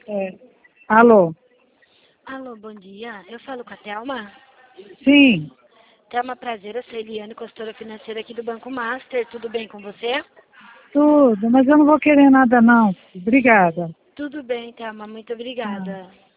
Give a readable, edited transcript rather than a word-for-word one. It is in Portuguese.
É. Alô? Alô, bom dia. Eu falo com a Thelma. Sim, Thelma, prazer. Eu sou Eliane, consultora financeira aqui do Banco Master. Tudo bem com você? tudo, mas eu não vou querer nada não. Obrigada. Tudo bem, Thelma. Muito Ah. obrigada.